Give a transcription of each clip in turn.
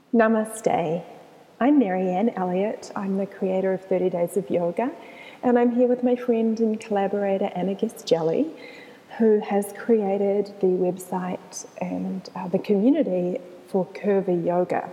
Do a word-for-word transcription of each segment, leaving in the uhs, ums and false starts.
Namaste. I'm Marianne Elliott. I'm the creator of thirty days of Yoga, and I'm here with my friend and collaborator Anna Guest-Jelley, who has created the website and uh, the community for Curvy Yoga.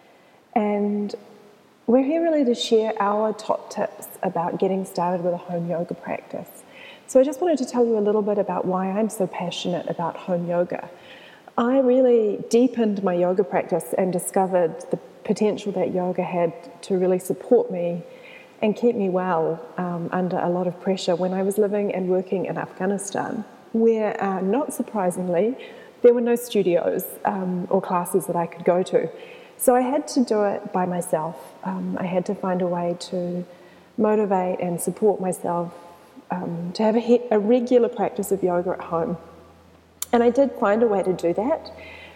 And we're here really to share our top tips about getting started with a home yoga practice. So I just wanted to tell you a little bit about why I'm so passionate about home yoga. I really deepened my yoga practice and discovered the potential that yoga had to really support me and keep me well um, under a lot of pressure when I was living and working in Afghanistan, where, uh, not surprisingly, there were no studios um, or classes that I could go to. So I had to do it by myself. Um, I had to find a way to motivate and support myself um, to have a, he- a regular practice of yoga at home. And I did find a way to do that,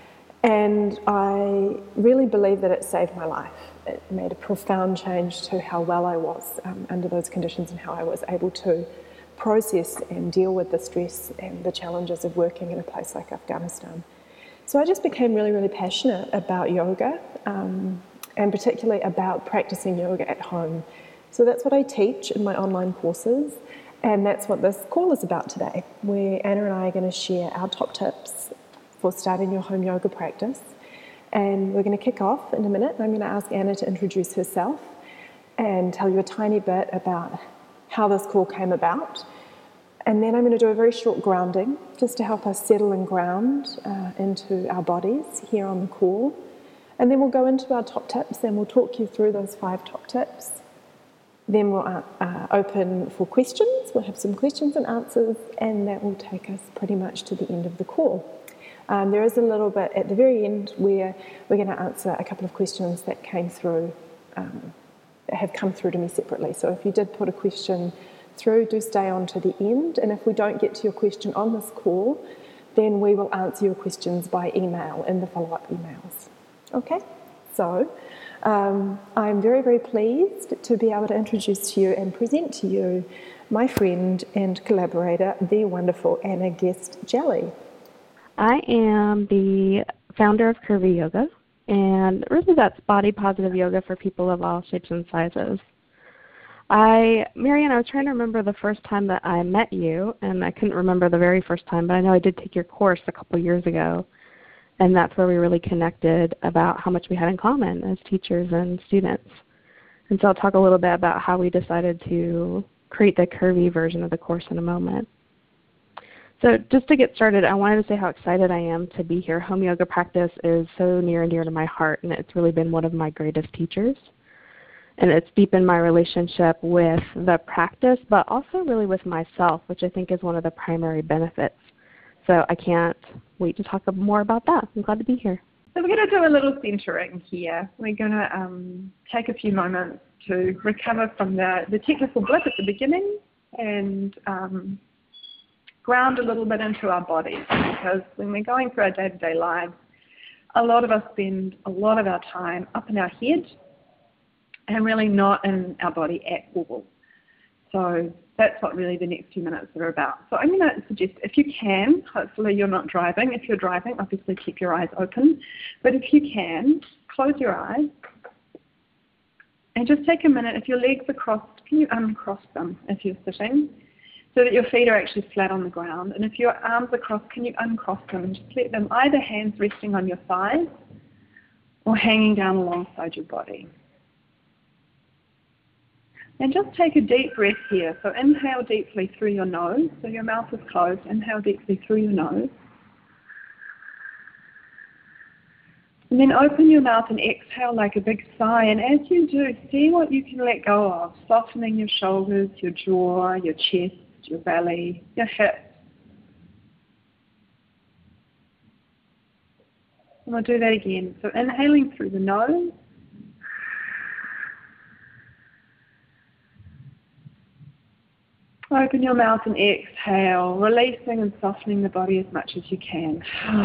and I really believe that it saved my life. It made a profound change to how well I was um, under those conditions and how I was able to process and deal with the stress and the challenges of working in a place like Afghanistan. So I just became really, really passionate about yoga, um, and particularly about practicing yoga at home. So that's what I teach in my online courses. And that's what this call is about today, where Anna and I are going to share our top tips for starting your home yoga practice. And we're going to kick off in a minute. I'm going to ask Anna to introduce herself and tell you a tiny bit about how this call came about. And then I'm going to do a very short grounding, just to help us settle and ground uh, into our bodies here on the call. And then we'll go into our top tips and we'll talk you through those five top tips. Then we'll uh, open for questions. We'll have some questions and answers, and that will take us pretty much to the end of the call. Um, there is a little bit at the very end where we're going to answer a couple of questions that came through, um, that have come through to me separately. So if you did put a question through, do stay on to the end. And if we don't get to your question on this call, then we will answer your questions by email in the follow-up emails. Okay? So Um, I'm very, very pleased to be able to introduce to you and present to you my friend and collaborator, the wonderful Anna Guest-Jelley. I am the founder of Curvy Yoga, and really that's body positive yoga for people of all shapes and sizes. I, Marianne, I was trying to remember the first time that I met you, and I couldn't remember the very first time, but I know I did take your course a couple years ago. And that's where we really connected about how much we had in common as teachers and students. And so I'll talk a little bit about how we decided to create the curvy version of the course in a moment. So just to get started, I wanted to say how excited I am to be here. Home yoga practice is so near and dear to my heart, and it's really been one of my greatest teachers. And it's deepened my relationship with the practice, but also really with myself, which I think is one of the primary benefits. So I can't wait to talk more about that. I'm glad to be here. So we're going to do a little centering here. We're going to um, take a few moments to recover from the, the technical blip at the beginning and um, ground a little bit into our bodies, because when we're going through our day-to-day lives, a lot of us spend a lot of our time up in our head and really not in our body at all. So that's what really the next few minutes are about. So I'm going to suggest, if you can, hopefully you're not driving. If you're driving, obviously keep your eyes open. But if you can, close your eyes and just take a minute. If your legs are crossed, can you uncross them if you're sitting so that your feet are actually flat on the ground? And if your arms are crossed, can you uncross them and just let them, either hands resting on your thighs or hanging down alongside your body. And just take a deep breath here. So inhale deeply through your nose. So your mouth is closed. Inhale deeply through your nose. And then open your mouth and exhale like a big sigh. And as you do, see what you can let go of. Softening your shoulders, your jaw, your chest, your belly, your hips. And we'll do that again. So inhaling through the nose. Open your mouth and exhale, releasing and softening the body as much as you can.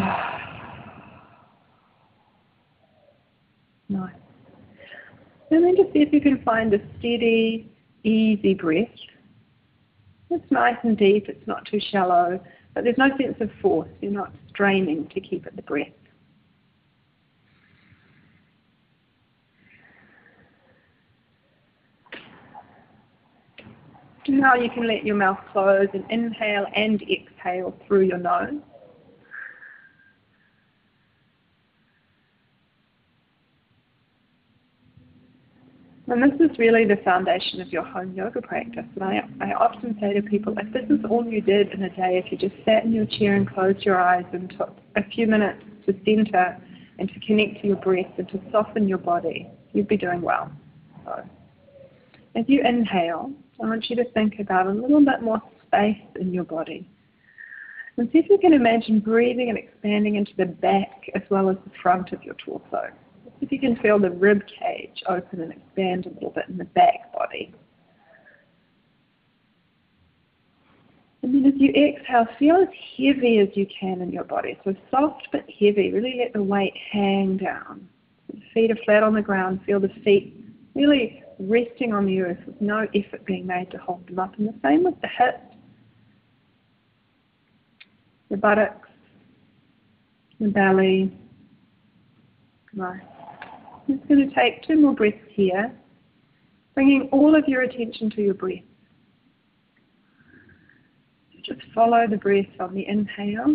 Nice. And then just see if you can find a steady, easy breath. It's nice and deep, it's not too shallow, but there's no sense of force. You're not straining to keep at the breath. Now you can let your mouth close and inhale and exhale through your nose. And this is really the foundation of your home yoga practice. And I, I often say to people, if this is all you did in a day, if you just sat in your chair and closed your eyes and took a few minutes to center and to connect to your breath and to soften your body, you'd be doing well. So, as you inhale, I want you to think about a little bit more space in your body. And see if you can imagine breathing and expanding into the back as well as the front of your torso. If you can feel the rib cage open and expand a little bit in the back body. And then as you exhale, feel as heavy as you can in your body. So soft but heavy. Really let the weight hang down. The feet are flat on the ground. Feel the feet really resting on the earth with no effort being made to hold them up. And the same with the hips, the buttocks, the belly. Nice. I'm just going to take two more breaths here, bringing all of your attention to your breath. Just follow the breath on the inhale.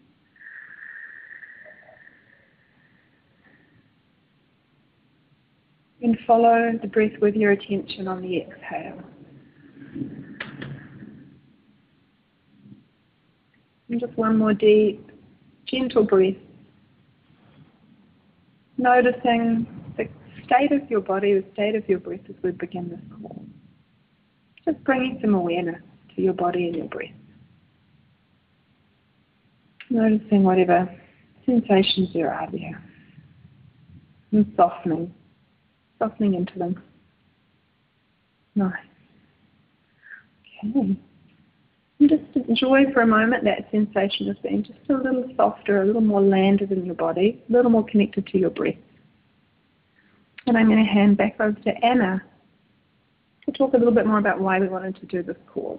And follow the breath with your attention on the exhale. And just one more deep, gentle breath. Noticing the state of your body, the state of your breath as we begin this call. Just bringing some awareness to your body and your breath. Noticing whatever sensations there are there. And softening, softening into them. Nice. Okay. And just enjoy for a moment that sensation of being just a little softer, a little more landed in your body, a little more connected to your breath. And I'm going to hand back over to Anna to talk a little bit more about why we wanted to do this call.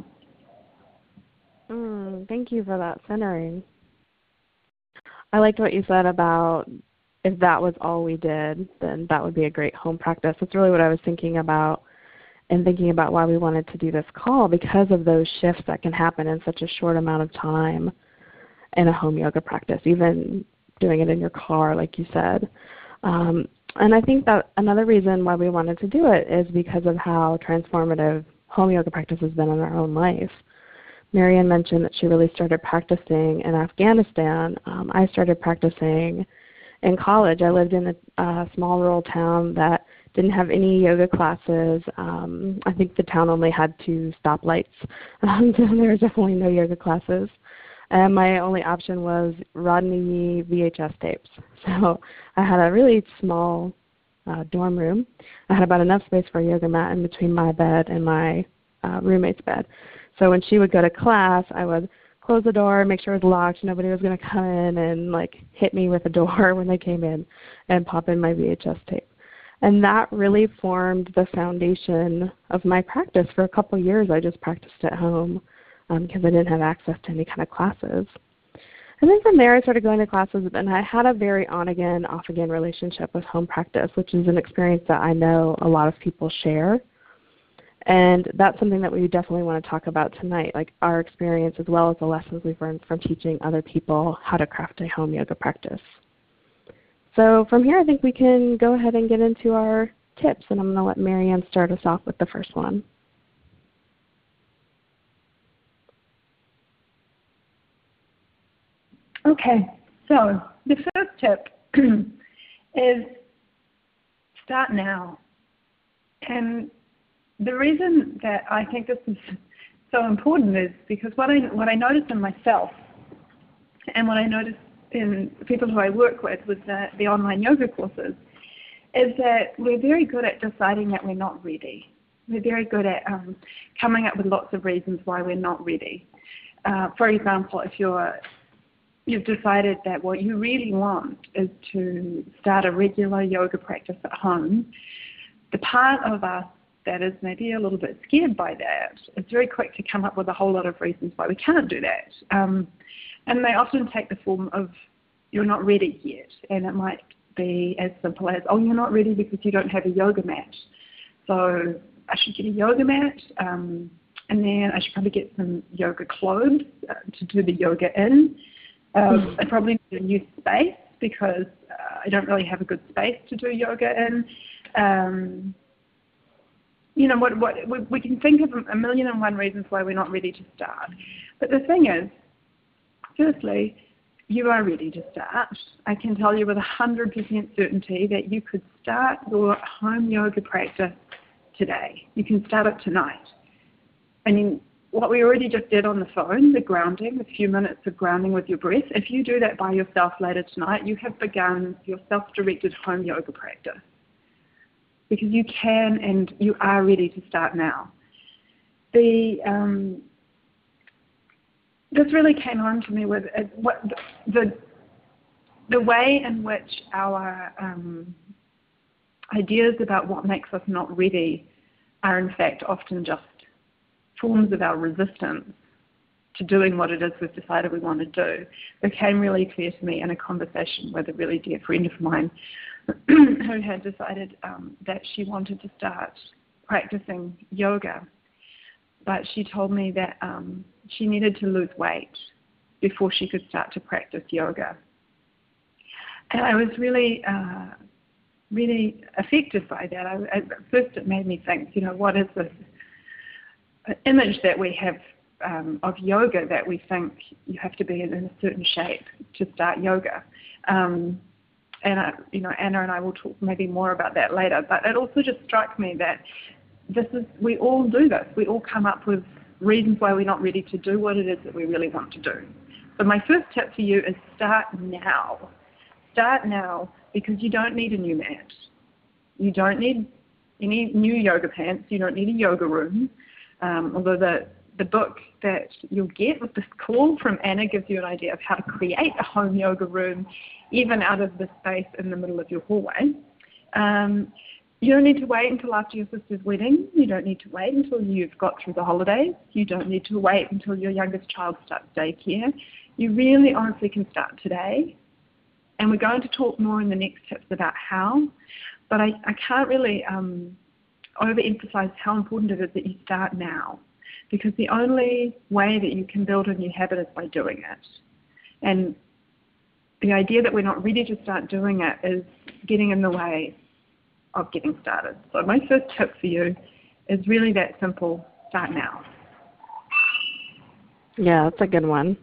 Mm, thank you for that centering. I liked what you said about if that was all we did, then that would be a great home practice. That's really what I was thinking about and thinking about why we wanted to do this call, because of those shifts that can happen in such a short amount of time in a home yoga practice, even doing it in your car, like you said. Um, and I think that another reason why we wanted to do it is because of how transformative home yoga practice has been in our own life. Marianne mentioned that she really started practicing in Afghanistan. Um, I started practicing in college. I lived in a uh, small rural town that didn't have any yoga classes. Um, I think the town only had two stoplights, um, so there was definitely no yoga classes. And my only option was Rodney V H S tapes. So I had a really small uh, dorm room. I had about enough space for a yoga mat in between my bed and my uh, roommate's bed. So when she would go to class, I would close the door, make sure it was locked, nobody was going to come in and like hit me with a door when they came in, and pop in my V H S tape. And that really formed the foundation of my practice. For a couple of years, I just practiced at home um, because I didn't have access to any kind of classes. And then from there, I started going to classes, and I had a very on-again, off-again relationship with home practice, which is an experience that I know a lot of people share. And that's something that we definitely want to talk about tonight, like our experience as well as the lessons we've learned from teaching other people how to craft a home yoga practice. So from here, I think we can go ahead and get into our tips, and I'm going to let Marianne start us off with the first one. Okay, so the first tip is start now. And the reason that I think this is so important is because what I, what I noticed in myself and what I noticed in people who I work with with the, the online yoga courses is that we're very good at deciding that we're not ready. We're very good at um, coming up with lots of reasons why we're not ready. Uh, for example, if you're, you've decided that what you really want is to start a regular yoga practice at home, the part of us that is maybe a little bit scared by that is very quick to come up with a whole lot of reasons why we can't do that. Um, and they often take the form of you're not ready yet. And it might be as simple as, oh, you're not ready because you don't have a yoga mat. So I should get a yoga mat. Um, And then I should probably get some yoga clothes uh, to do the yoga in. Um, I probably need a new space because uh, I don't really have a good space to do yoga in. Um, you know, what, what we, we can think of a million and one reasons why we're not ready to start. But the thing is, firstly, you are ready to start. I can tell you with one hundred percent certainty that you could start your home yoga practice today. You can start it tonight. I mean, what we already just did on the phone, the grounding, a few minutes of grounding with your breath, if you do that by yourself later tonight, you have begun your self-directed home yoga practice. Because you can and you are ready to start now. The um, this really came home to me with uh, what the the way in which our um, ideas about what makes us not ready are in fact often just forms of our resistance to doing what it is we've decided we want to do became really clear to me in a conversation with a really dear friend of mine who had decided um, that she wanted to start practicing yoga, but she told me that um, she needed to lose weight before she could start to practice yoga. And I was really, uh, really affected by that. I, at first it made me think, you know, what is this image that we have um, of yoga that we think you have to be in a certain shape to start yoga. Um, and, I, you know, Anna and I will talk maybe more about that later, but it also just struck me that this is, we all do this. We all come up with reasons why we're not ready to do what it is that we really want to do. So my first tip for you is start now. Start now because you don't need a new mat. You don't need any new yoga pants. You don't need a yoga room. Um, although the, the book that you'll get with this call from Anna gives you an idea of how to create a home yoga room even out of the space in the middle of your hallway. Um, you don't need to wait until after your sister's wedding. You don't need to wait until you've got through the holidays. You don't need to wait until your youngest child starts daycare. You really honestly can start today. And we're going to talk more in the next tips about how, but I, I can't really um, overemphasize how important it is that you start now, because the only way that you can build a new habit is by doing it. And the idea that we're not ready to start doing it is getting in the way of getting started. So my first tip for you is really that simple: start now. Yeah, that's a good one.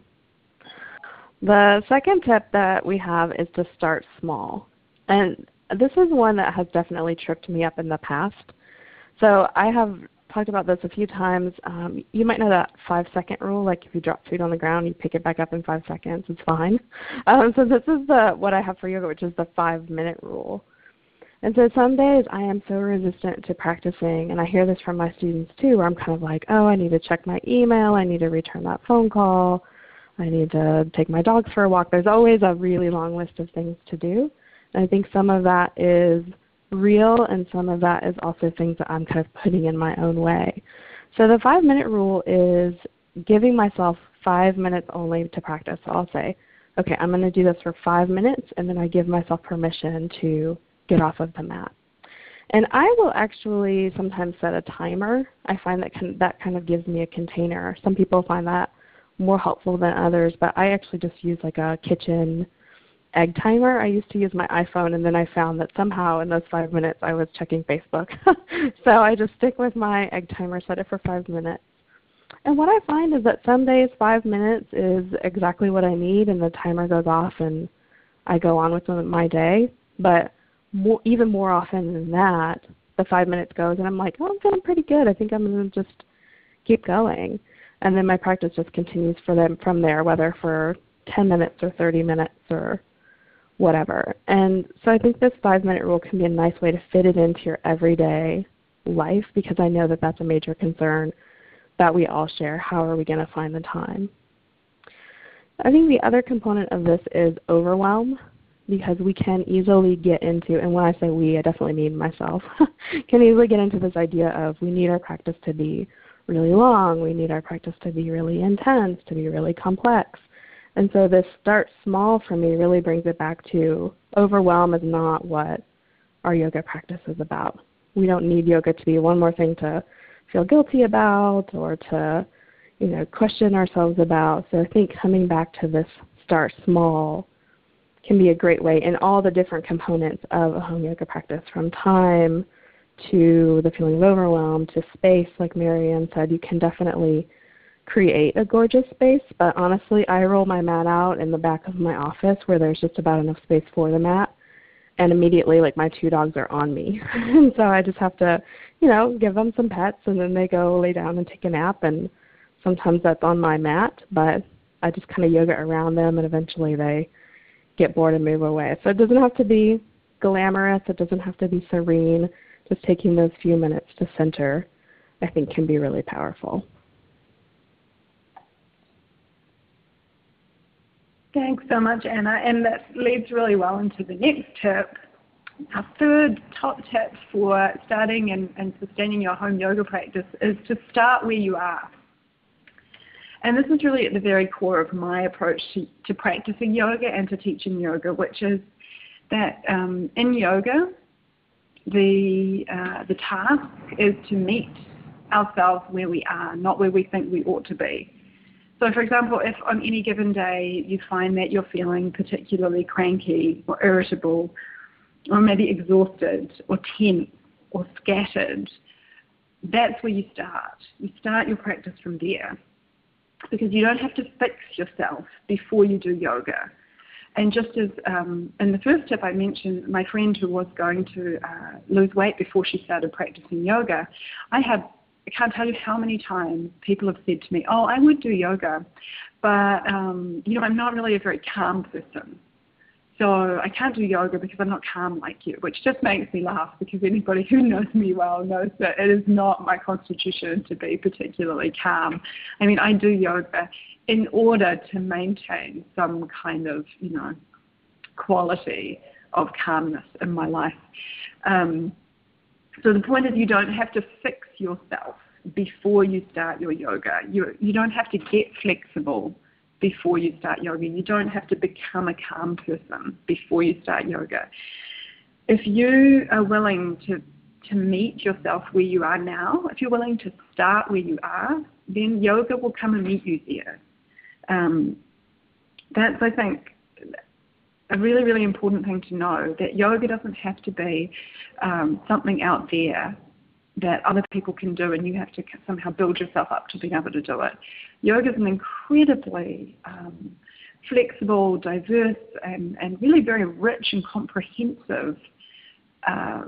The second tip that we have is to start small. And this is one that has definitely tripped me up in the past. So I have talked about this a few times. Um, you might know that five-second rule, like if you drop food on the ground, you pick it back up in five seconds. It's fine. Um, so this is the what I have for yoga, which is the five-minute rule. And so some days I am so resistant to practicing, and I hear this from my students too, where I'm kind of like, oh, I need to check my email. I need to return that phone call. I need to take my dogs for a walk. There's always a really long list of things to do. And I think some of that is real, and some of that is also things that I'm kind of putting in my own way. So the five-minute rule is giving myself five minutes only to practice. So I'll say, okay, I'm going to do this for five minutes, and then I give myself permission to get off of the mat. And I will actually sometimes set a timer. I find that can, that kind of gives me a container. Some people find that more helpful than others, but I actually just use like a kitchen egg timer. I used to use my iPhone, and then I found that somehow in those five minutes I was checking Facebook. So I just stick with my egg timer, set it for five minutes. And what I find is that some days five minutes is exactly what I need, and the timer goes off and I go on with my day. But more, even more often than that, the five minutes goes and I'm like, oh, I'm feeling pretty good. I think I'm going to just keep going. And then my practice just continues for them from there, whether for ten minutes or thirty minutes or whatever. And so I think this five-minute rule can be a nice way to fit it into your everyday life, because I know that that's a major concern that we all share. How are we going to find the time? I think the other component of this is overwhelm, because we can easily get into, and when I say we, I definitely mean myself, can easily get into this idea of we need our practice to be really long, we need our practice to be really intense, to be really complex. And so this start small for me really brings it back to overwhelm is not what our yoga practice is about. We don't need yoga to be one more thing to feel guilty about or to, you know, question ourselves about. So I think coming back to this start small can be a great way in all the different components of a home yoga practice, from time to the feeling of overwhelm to space. Like Marianne said, you can definitely create a gorgeous space, but honestly, I roll my mat out in the back of my office where there's just about enough space for the mat, and immediately, like, my two dogs are on me. And so I just have to, you know, give them some pets, and then they go lay down and take a nap, and sometimes that's on my mat, but I just kind of yoga around them, and eventually they get bored and move away. So it doesn't have to be glamorous. It doesn't have to be serene. Just taking those few minutes to center, I think, can be really powerful. Thanks so much, Anna. And that leads really well into the next tip. Our third top tip for starting and, and sustaining your home yoga practice is to start where you are. And this is really at the very core of my approach to, to practicing yoga and to teaching yoga, which is that um, in yoga, the, uh, the task is to meet ourselves where we are, not where we think we ought to be. So, for example, if on any given day you find that you're feeling particularly cranky or irritable or maybe exhausted or tense or scattered, that's where you start. You start your practice from there, because you don't have to fix yourself before you do yoga. And just as um, in the first tip I mentioned, my friend who was going to uh, lose weight before she started practicing yoga, I have I can't tell you how many times people have said to me, oh, I would do yoga, but um, you know, I'm not really a very calm person. So I can't do yoga because I'm not calm like you, which just makes me laugh, because anybody who knows me well knows that it is not my constitution to be particularly calm. I mean, I do yoga in order to maintain some kind of, you know, quality of calmness in my life. Um, So the point is, you don't have to fix yourself before you start your yoga. You, you don't have to get flexible before you start yoga. You don't have to become a calm person before you start yoga. If you are willing to, to meet yourself where you are now, if you're willing to start where you are, then yoga will come and meet you there. Um, that's, I think, a really, really important thing to know, that yoga doesn't have to be um, something out there that other people can do and you have to somehow build yourself up to being able to do it. Yoga is an incredibly um, flexible, diverse, and, and really very rich and comprehensive uh,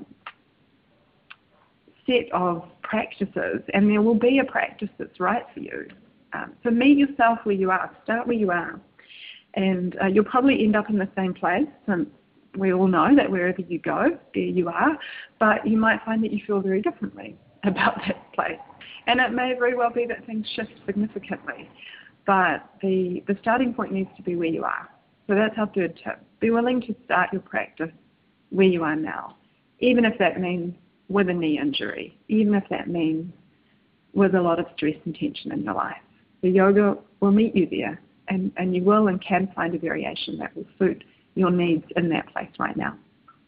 set of practices, and there will be a practice that's right for you. Um, so meet yourself where you are. Start where you are. And uh, you'll probably end up in the same place, since we all know that wherever you go, there you are. But you might find that you feel very differently about that place. And it may very well be that things shift significantly. But the, the starting point needs to be where you are. So that's our third tip. Be willing to start your practice where you are now, even if that means with a knee injury, even if that means with a lot of stress and tension in your life. The yoga will meet you there. And, and you will and can find a variation that will suit your needs in that place right now.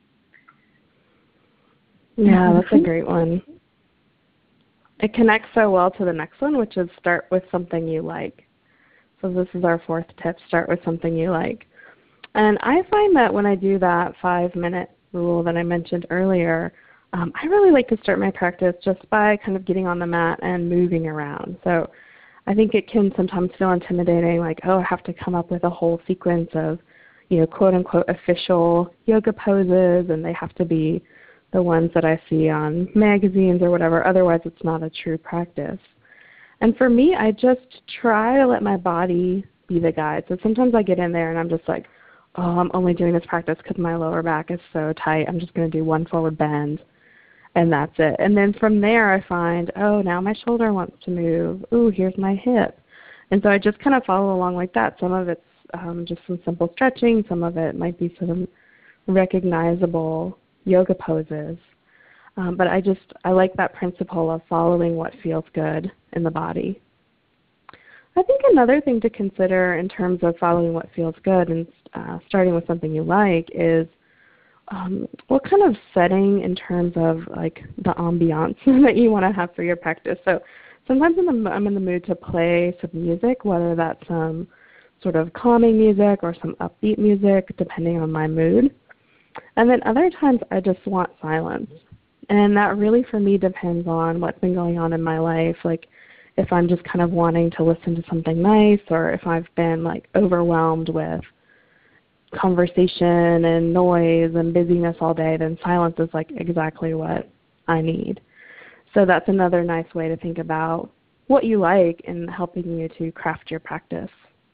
Yeah, that's a great one. It connects so well to the next one, which is start with something you like. So this is our fourth tip, start with something you like. And I find that when I do that five-minute rule that I mentioned earlier, um, I really like to start my practice just by kind of getting on the mat and moving around. So I think it can sometimes feel intimidating, like, oh, I have to come up with a whole sequence of, you know, quote-unquote official yoga poses, and they have to be the ones that I see on magazines or whatever. Otherwise, it's not a true practice. And for me, I just try to let my body be the guide. So sometimes I get in there and I'm just like, oh, I'm only doing this practice because my lower back is so tight. I'm just going to do one forward bend. And that's it. And then from there I find, oh, now my shoulder wants to move. Ooh, here's my hip. And so I just kind of follow along like that. Some of it's um, just some simple stretching. Some of it might be some recognizable yoga poses. Um, but I just, I like that principle of following what feels good in the body. I think another thing to consider in terms of following what feels good and uh, starting with something you like is, um, what kind of setting in terms of like the ambiance that you want to have for your practice. So sometimes in the, I'm in the mood to play some music, whether that's some sort of calming music or some upbeat music, depending on my mood. And then other times I just want silence. And that really for me depends on what's been going on in my life. Like if I'm just kind of wanting to listen to something nice, or if I've been like overwhelmed with conversation and noise and busyness all day, then silence is like exactly what I need. So that's another nice way to think about what you like in helping you to craft your practice.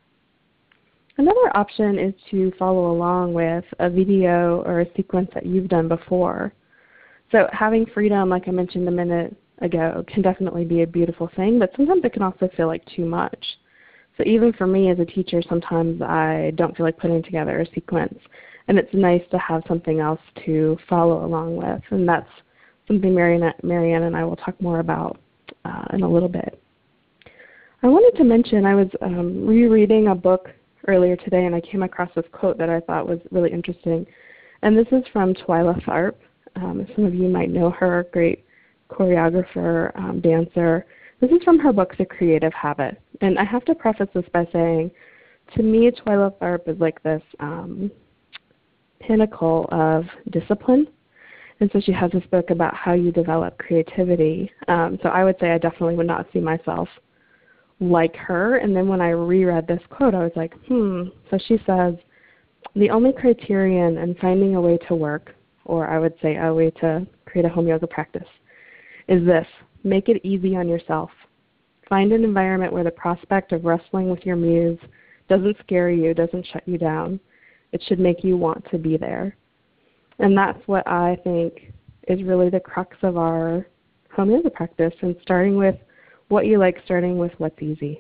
Another option is to follow along with a video or a sequence that you've done before. So having freedom, like I mentioned a minute ago, can definitely be a beautiful thing, but sometimes it can also feel like too much. So even for me as a teacher, sometimes I don't feel like putting together a sequence, and it's nice to have something else to follow along with, and that's something Marianne, Marianne and I will talk more about uh, in a little bit. I wanted to mention I was um, rereading a book earlier today, and I came across this quote that I thought was really interesting, and this is from Twyla Tharp. Um, some of you might know her, great choreographer, um, dancer. This is from her book, The Creative Habit. And I have to preface this by saying, to me, Twyla Tharp is like this um, pinnacle of discipline. And so she has this book about how you develop creativity. Um, so I would say I definitely would not see myself like her. And then when I reread this quote, I was like, hmm. So she says, the only criterion in finding a way to work, or I would say a way to create a home yoga practice, is this: make it easy on yourself. Find an environment where the prospect of wrestling with your muse doesn't scare you, doesn't shut you down. It should make you want to be there. And that's what I think is really the crux of our home yoga practice, and starting with what you like, starting with what's easy.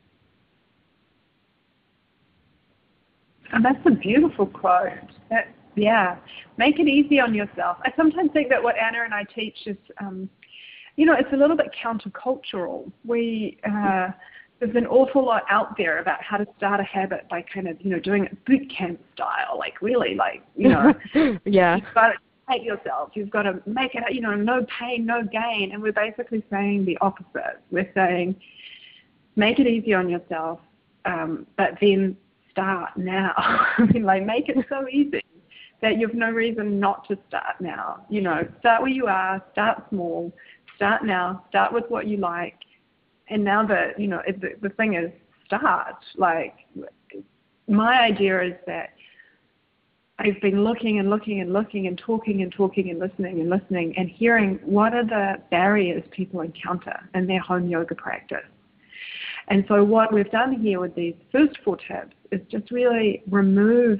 And that's a beautiful quote. That, yeah, make it easy on yourself. I sometimes think that what Anna and I teach is, um, you know, it's a little bit countercultural. We uh, there's an awful lot out there about how to start a habit by kind of, you know, doing it boot camp style, like really, like, you know, yeah. You've got to hate yourself. You've got to make it, you know, no pain, no gain. And we're basically saying the opposite. We're saying, make it easy on yourself, um, but then start now. I mean, like, make it so easy that you've no reason not to start now. You know, start where you are, start small, start now, start with what you like. And now that, you know, it, the, the thing is start. Like, my idea is that I've been looking and looking and looking and talking and talking and listening and listening and hearing what are the barriers people encounter in their home yoga practice. And so what we've done here with these first four tips is just really remove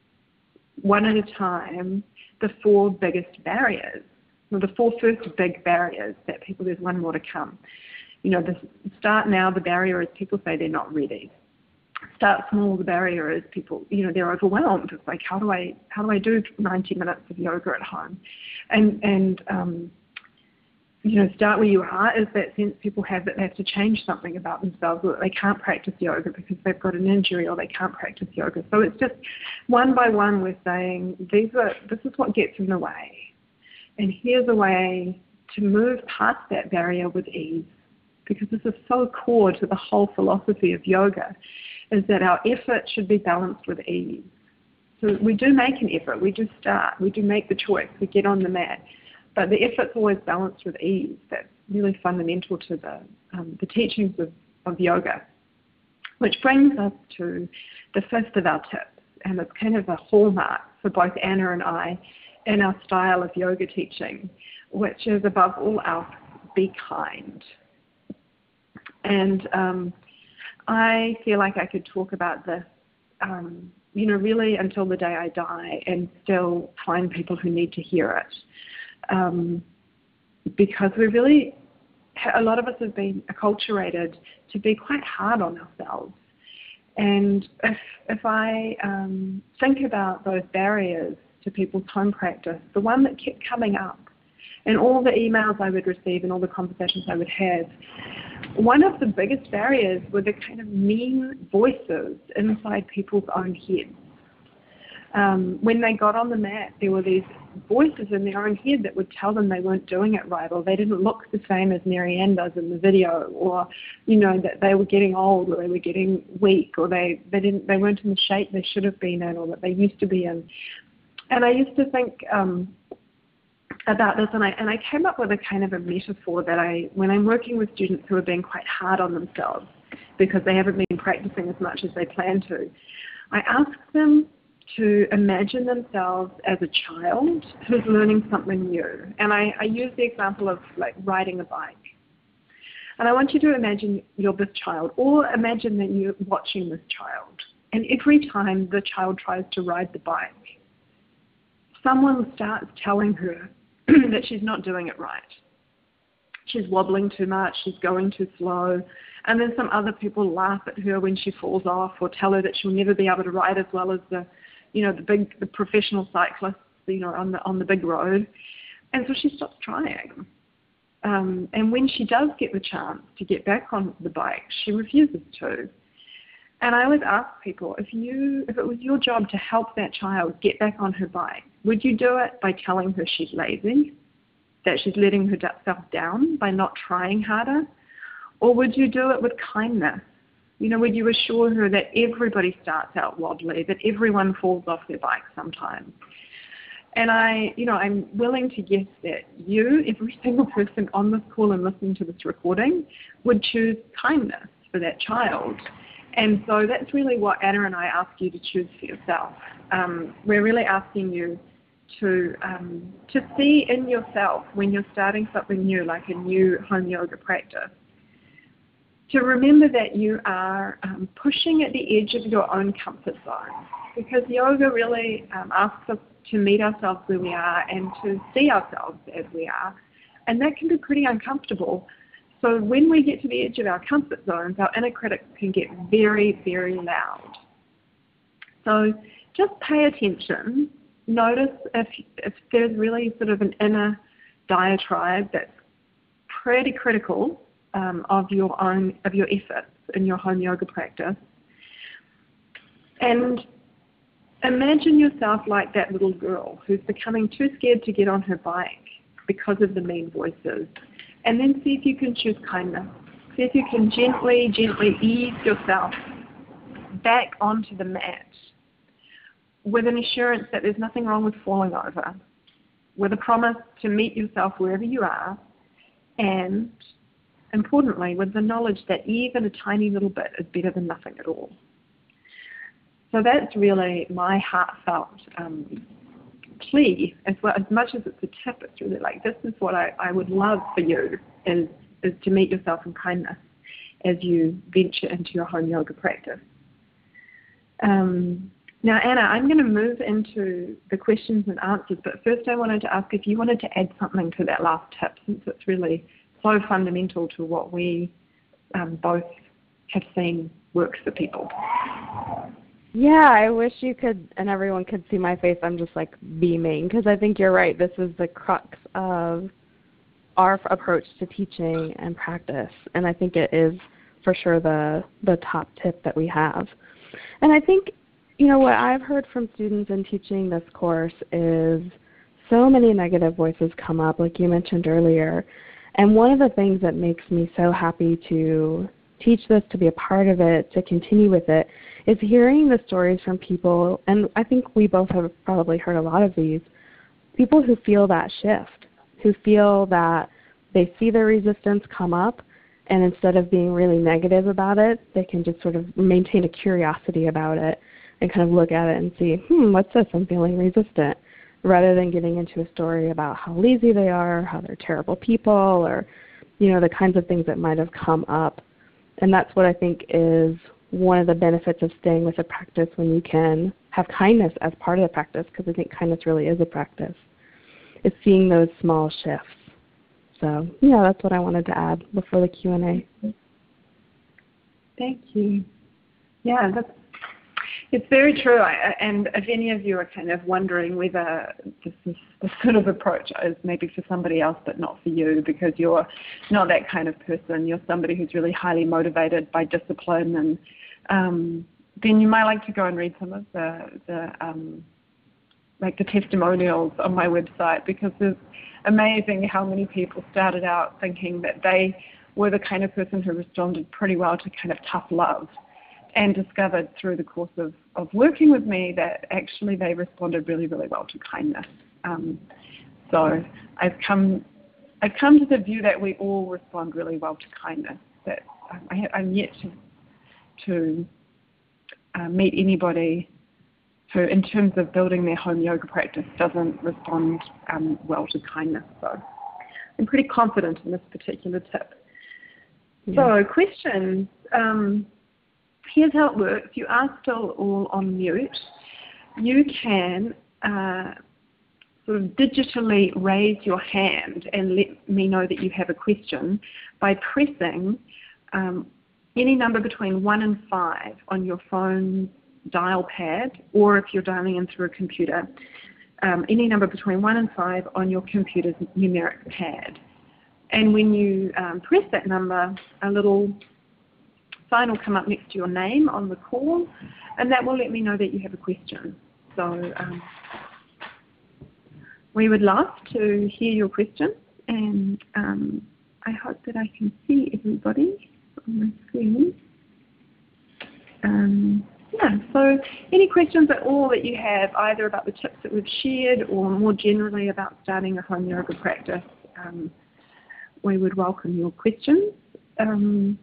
one at a time the four biggest barriers, or the four first big barriers that people, there's one more to come. You know, the start now, the barrier is people say they're not ready. Start small, the barrier is people, you know, they're overwhelmed. It's like, how do I, how do I do ninety minutes of yoga at home? And, and um, you know, start where you are is that sense people have that they have to change something about themselves, or that they can't practice yoga because they've got an injury, or they can't practice yoga. So it's just one by one we're saying, these are, this is what gets in the way. And here's a way to move past that barrier with ease, because this is so core to the whole philosophy of yoga, is that our effort should be balanced with ease. So we do make an effort, we do start, we do make the choice, we get on the mat, but the effort's always balanced with ease. That's really fundamental to the, um, the teachings of, of yoga. Which brings us to the fifth of our tips, and it's kind of a hallmark for both Anna and I in our style of yoga teaching, which is above all else, be kind. And um, I feel like I could talk about this, um, you know, really until the day I die, and still find people who need to hear it. Um, because we really, a lot of us have been acculturated to be quite hard on ourselves. And if, if I um, think about those barriers to people's home practice, the one that kept coming up in all the emails I would receive and all the conversations I would have, one of the biggest barriers were the kind of mean voices inside people's own heads. Um, when they got on the mat, there were these voices in their own head that would tell them they weren't doing it right, or they didn't look the same as Marianne does in the video, or, you know, that they were getting old, or they were getting weak, or they, they didn't they weren't in the shape they should have been in, or that they used to be in. And I used to think um, about this, and I and I came up with a kind of a metaphor that I, when I'm working with students who are being quite hard on themselves because they haven't been practicing as much as they plan to, I ask them to imagine themselves as a child who's learning something new. And I, I use the example of like riding a bike. And I want you to imagine you're this child, or imagine that you're watching this child. And every time the child tries to ride the bike, someone starts telling her that she's not doing it right. She's wobbling too much, she's going too slow. And then some other people laugh at her when she falls off, or tell her that she'll never be able to ride as well as the you know, the big, the professional cyclists, you know, on the on the big road. And so she stops trying. Um, and when she does get the chance to get back on the bike, she refuses to. And I always ask people, if you, if it was your job to help that child get back on her bike, would you do it by telling her she's lazy, that she's letting herself down by not trying harder? Or would you do it with kindness? You know, would you assure her that everybody starts out wobbly, that everyone falls off their bike sometime? And I, you know, I'm willing to guess that you, every single person on this call and listening to this recording, would choose kindness for that child. And so that's really what Anna and I ask you to choose for yourself. Um, we're really asking you to um, to see in yourself, when you're starting something new, like a new home yoga practice, to remember that you are um, pushing at the edge of your own comfort zone, because yoga really um, asks us to meet ourselves where we are and to see ourselves as we are, and that can be pretty uncomfortable. So when we get to the edge of our comfort zones, our inner critics can get very, very loud. So just pay attention. Notice if, if there's really sort of an inner diatribe that's pretty critical Um, of your own, of your efforts in your home yoga practice. And imagine yourself like that little girl who's becoming too scared to get on her bike because of the mean voices. And then see if you can choose kindness. See if you can gently, gently ease yourself back onto the mat with an assurance that there's nothing wrong with falling over, with a promise to meet yourself wherever you are, and importantly, with the knowledge that even a tiny little bit is better than nothing at all. So that's really my heartfelt um, plea. As well, as much as it's a tip, it's really like, this is what I, I would love for you, is, is to meet yourself in kindness as you venture into your home yoga practice. Um, now, Anna, I'm going to move into the questions and answers, but first I wanted to ask if you wanted to add something to that last tip, since it's really so fundamental to what we um, both have seen works for people. Yeah, I wish you could, and everyone could see my face. I'm just like beaming, because I think you're right. This is the crux of our approach to teaching and practice, and I think it is for sure the the top tip that we have. And I think, you know, what I've heard from students in teaching this course is so many negative voices come up, like you mentioned earlier. And one of the things that makes me so happy to teach this, to be a part of it, to continue with it, is hearing the stories from people, and I think we both have probably heard a lot of these, people who feel that shift, who feel that they see the resistance come up, and instead of being really negative about it, they can just sort of maintain a curiosity about it and kind of look at it and see, hmm, what's this? I'm feeling resistant. Rather than getting into a story about how lazy they are, how they're terrible people, or, you know, the kinds of things that might have come up. And that's what I think is one of the benefits of staying with a practice, when you can have kindness as part of the practice, because I think kindness really is a practice, is seeing those small shifts. So, yeah, that's what I wanted to add before the Q and A. Thank you. Yeah, that's It's very true, I, and if any of you are kind of wondering whether this is the sort of approach is maybe for somebody else but not for you, because you're not that kind of person, you're somebody who's really highly motivated by discipline, and um, then you might like to go and read some of the, the um, like the testimonials on my website, because it's amazing how many people started out thinking that they were the kind of person who responded pretty well to kind of tough love, and discovered through the course of, of working with me that actually they responded really, really well to kindness. Um, so I've come, I've come to the view that we all respond really well to kindness. That I, I'm yet to, to uh, meet anybody who, in terms of building their home yoga practice, doesn't respond um, well to kindness. So I'm pretty confident in this particular tip. Yeah. So questions. Um, here's how it works. You are still all on mute. You can uh, sort of digitally raise your hand and let me know that you have a question by pressing um, any number between one and five on your phone's dial pad, or if you're dialing in through a computer, um, any number between one and five on your computer's numeric pad. And when you um, press that number, a little sign will come up next to your name on the call, and that will let me know that you have a question. So um, we would love to hear your question, and um, I hope that I can see everybody on my screen. Um, yeah, so any questions at all that you have, either about the tips that we've shared or more generally about starting a home yoga practice, um, we would welcome your questions. Um,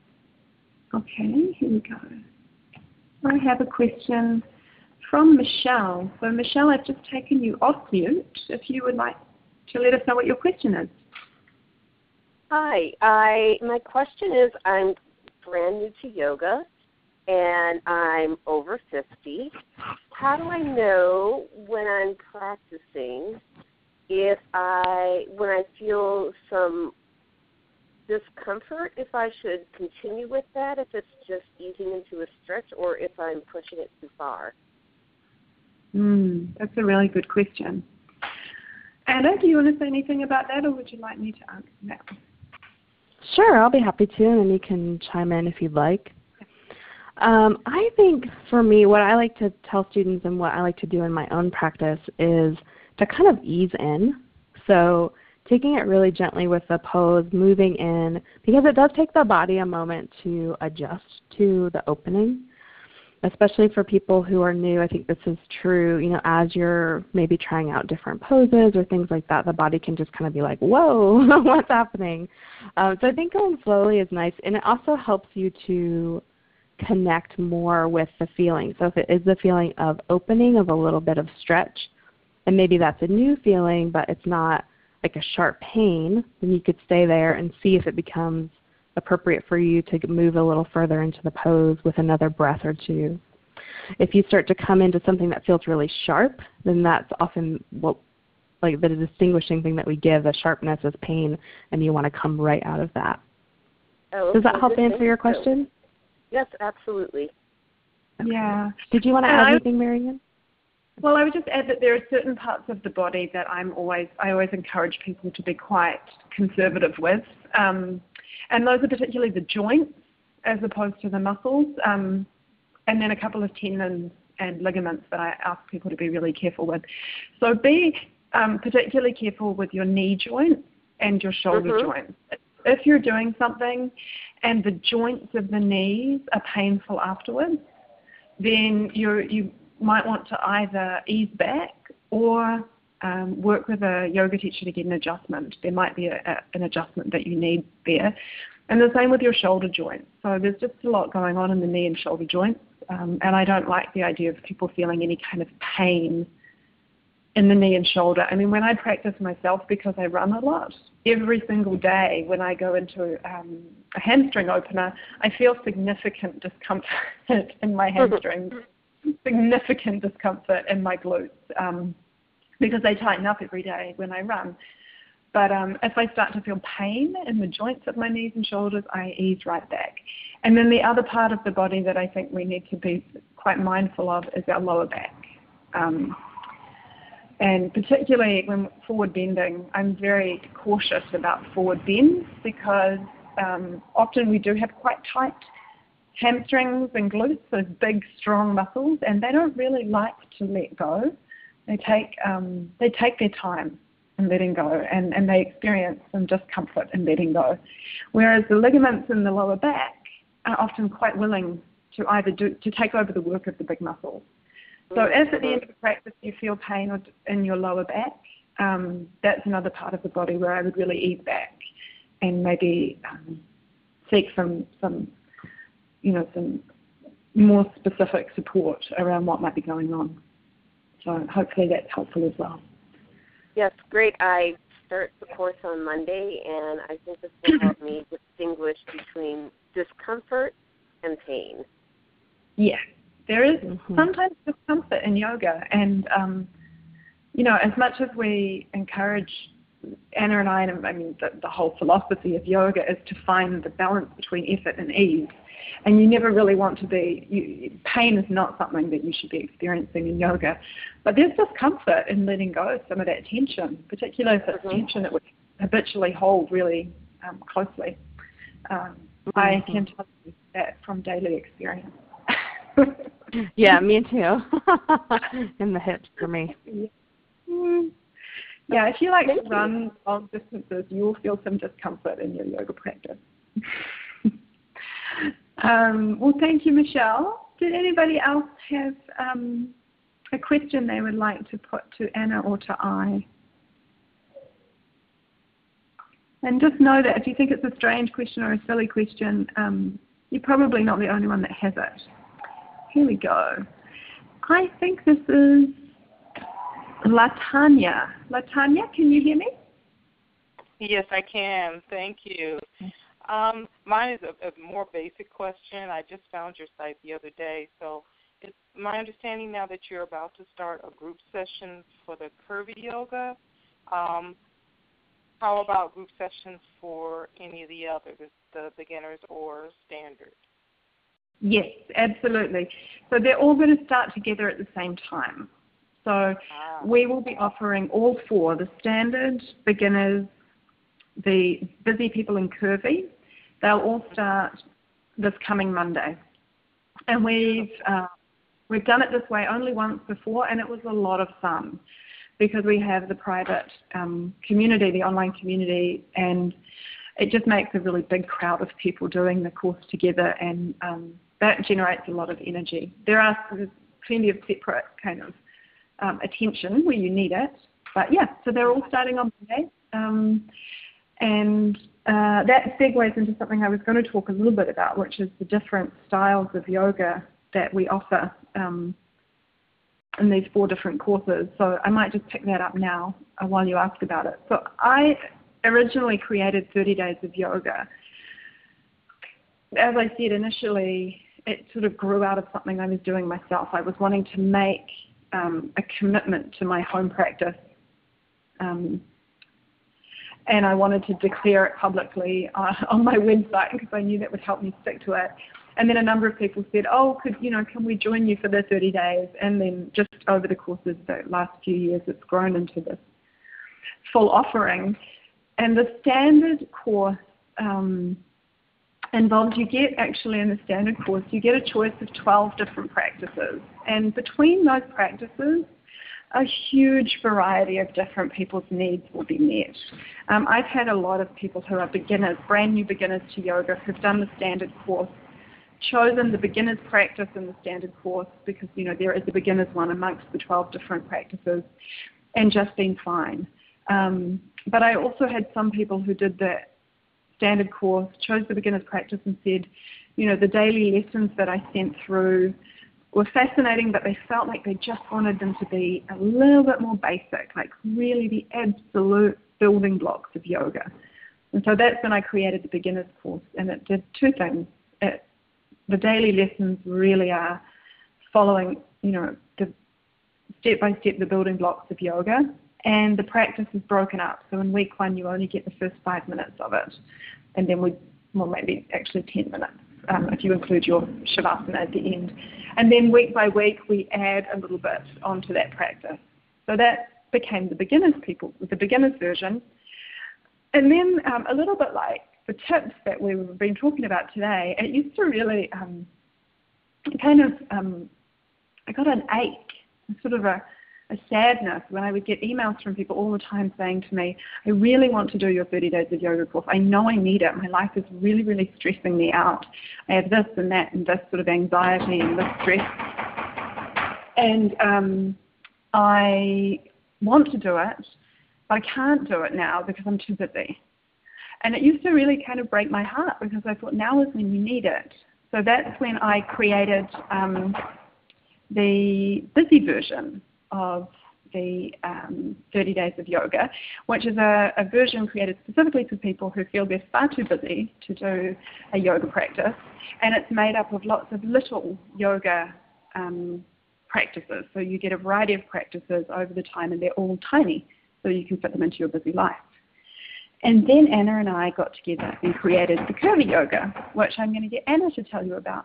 okay, here we go. I have a question from Michelle. So Michelle, I've just taken you off mute. If you would like to let us know what your question is. Hi, I my question is, I'm brand new to yoga and I'm over fifty. How do I know when I'm practicing if I, when I feel some discomfort, if I should continue with that, if it's just easing into a stretch, or if I'm pushing it too far? Mm, that's a really good question. Anna, do you want to say anything about that, or would you like me to answer that? Sure, I'll be happy to, and then you can chime in if you'd like. Um, I think for me, what I like to tell students and what I like to do in my own practice is to kind of ease in. So taking it really gently with the pose, moving in, because it does take the body a moment to adjust to the opening, especially for people who are new. I think this is true, you know, as you're maybe trying out different poses or things like that, the body can just kind of be like, whoa, what's happening? Um, so I think going slowly is nice, and it also helps you to connect more with the feeling. So if it is the feeling of opening, of a little bit of stretch, and maybe that's a new feeling, but it's not like a sharp pain, then you could stay there and see if it becomes appropriate for you to move a little further into the pose with another breath or two. If you start to come into something that feels really sharp, then that's often what, like the distinguishing thing that we give, the sharpness is pain, and you want to come right out of that. Oh, Does that okay, help answer your question? Yes, absolutely. Okay. Yeah. Did you want to and add I, anything, Marianne? Well, I would just add that there are certain parts of the body that I'm always, I always encourage people to be quite conservative with. Um, and those are particularly the joints as opposed to the muscles. Um, and then a couple of tendons and ligaments that I ask people to be really careful with. So be um, particularly careful with your knee joints and your shoulder mm-hmm. joints. If you're doing something and the joints of the knees are painful afterwards, then you're, you might want to either ease back or um, work with a yoga teacher to get an adjustment. There might be a, a, an adjustment that you need there. And the same with your shoulder joints. So there's just a lot going on in the knee and shoulder joints, um, and I don't like the idea of people feeling any kind of pain in the knee and shoulder. I mean, when I practice myself, because I run a lot, every single day when I go into um, a hamstring opener, I feel significant discomfort in my hamstrings, significant discomfort in my glutes, um, because they tighten up every day when I run. But um, if I start to feel pain in the joints of my knees and shoulders, I ease right back. And then the other part of the body that I think we need to be quite mindful of is our lower back. Um, And particularly when forward bending, I'm very cautious about forward bends because um, often we do have quite tight hamstrings and glutes, those big, strong muscles, and they don't really like to let go. They take um, they take their time in letting go, and, and they experience some discomfort in letting go. Whereas the ligaments in the lower back are often quite willing to either do to take over the work of the big muscles. So if at the end of the practice you feel pain in your lower back, um, that's another part of the body where I would really ease back and maybe um, seek some, some, you know, some more specific support around what might be going on. So hopefully that's helpful as well. Yes, great. I start the course on Monday, and I think this will help me distinguish between discomfort and pain. Yeah. There is mm-hmm. sometimes discomfort in yoga, and um, you know, as much as we encourage, Anna and I, and I mean, the, the whole philosophy of yoga is to find the balance between effort and ease, and you never really want to be. You, pain is not something that you should be experiencing in yoga, but there's discomfort in letting go some of that tension, particularly if it's mm-hmm. tension that we habitually hold really um, closely. Um, mm-hmm. I can tell you that from daily experience. Yeah, me too. In the hips for me. Yeah, if you like to run long distances, you will feel some discomfort in your yoga practice. um, well, thank you, Michelle. Did anybody else have um, a question they would like to put to Anna or to I? And just know that if you think it's a strange question or a silly question, um, you're probably not the only one that has it. Here we go. I think this is Latanya. Latanya, can you hear me? Yes, I can. Thank you. Um, mine is a, a more basic question. I just found your site the other day. So it's my understanding now that you're about to start a group session for the Curvy Yoga. Um, how about group sessions for any of the others, the beginners or standard? Yes, absolutely. So they're all going to start together at the same time. So ah. we will be offering all four, the standard, beginners, the busy people and curvy. They'll all start this coming Monday. And we've, uh, we've done it this way only once before, and it was a lot of fun because we have the private um, community, the online community, and it just makes a really big crowd of people doing the course together, and um, that generates a lot of energy. There are plenty of separate kind of um, attention where you need it, but yeah, so they're all starting on Monday, um, and uh, that segues into something I was going to talk a little bit about, which is the different styles of yoga that we offer um, in these four different courses. So I might just pick that up now uh, while you ask about it. So I originally created thirty days of yoga. As I said initially, it sort of grew out of something I was doing myself. I was wanting to make um, a commitment to my home practice, um, and I wanted to declare it publicly uh, on my website because I knew that would help me stick to it. And then a number of people said, "Oh, could you know, can we join you for the thirty days?" And then just over the course of the last few years, it's grown into this full offering. And the standard course um, involves, you get actually in the standard course, you get a choice of twelve different practices. And between those practices, a huge variety of different people's needs will be met. Um, I've had a lot of people who are beginners, brand new beginners to yoga, who've done the standard course, chosen the beginner's practice in the standard course because, you know, there is a beginner's one amongst the twelve different practices, and just been fine. Um, but I also had some people who did the standard course, chose the beginner's practice and said, you know, the daily lessons that I sent through were fascinating, but they felt like they just wanted them to be a little bit more basic, like really the absolute building blocks of yoga. And so that's when I created the beginner's course, and it did two things. It, the daily lessons really are following, you know, the step by step the building blocks of yoga. And the practice is broken up. So in week one, you only get the first five minutes of it. And then we, well, maybe actually ten minutes, um, if you include your Shavasana at the end. And then week by week, we add a little bit onto that practice. So that became the beginner's people, the beginner's version. And then um, a little bit like the tips that we've been talking about today, it used to really um, kind of, um, I got an ache, sort of a, a sadness when I would get emails from people all the time saying to me, I really want to do your thirty days of yoga course. I know I need it. My life is really, really stressing me out. I have this and that and this sort of anxiety and this stress. And um, I want to do it, but I can't do it now because I'm too busy. And it used to really kind of break my heart because I thought now is when you need it. So that's when I created um, the busy version of the um, thirty days of yoga, which is a, a version created specifically for people who feel they're far too busy to do a yoga practice. And it's made up of lots of little yoga um, practices. So you get a variety of practices over the time, and they're all tiny, so you can fit them into your busy life. And then Anna and I got together and created the Curvy Yoga, which I'm going to get Anna to tell you about.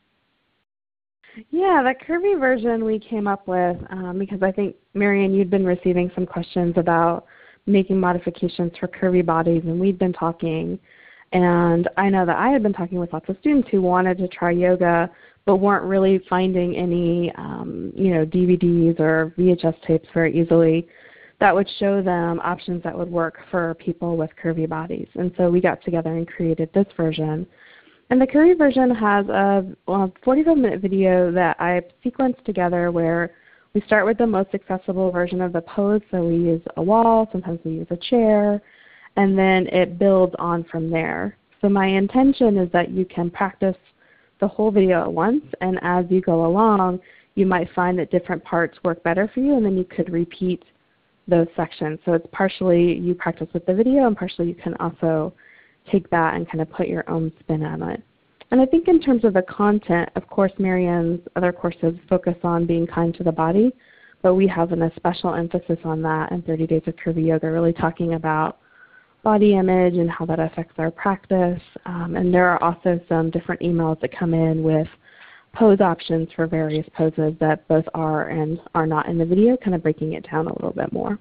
Yeah, the curvy version we came up with um, because I think, Marianne, you'd been receiving some questions about making modifications for curvy bodies, and we'd been talking. And I know that I had been talking with lots of students who wanted to try yoga but weren't really finding any um, you know, D V Ds or V H S tapes very easily that would show them options that would work for people with curvy bodies. And so we got together and created this version. And the curvy version has a well, forty-five minute video that I sequenced together where we start with the most accessible version of the pose. So we use a wall, sometimes we use a chair, and then it builds on from there. So my intention is that you can practice the whole video at once, and as you go along, you might find that different parts work better for you, and then you could repeat those sections. So it's partially you practice with the video, and partially you can also take that and kind of put your own spin on it. And I think in terms of the content, of course, Marianne's other courses focus on being kind to the body, but we have an, a special emphasis on that in thirty days of Curvy Yoga, really talking about body image and how that affects our practice. Um, and there are also some different emails that come in with pose options for various poses that both are and are not in the video, kind of breaking it down a little bit more.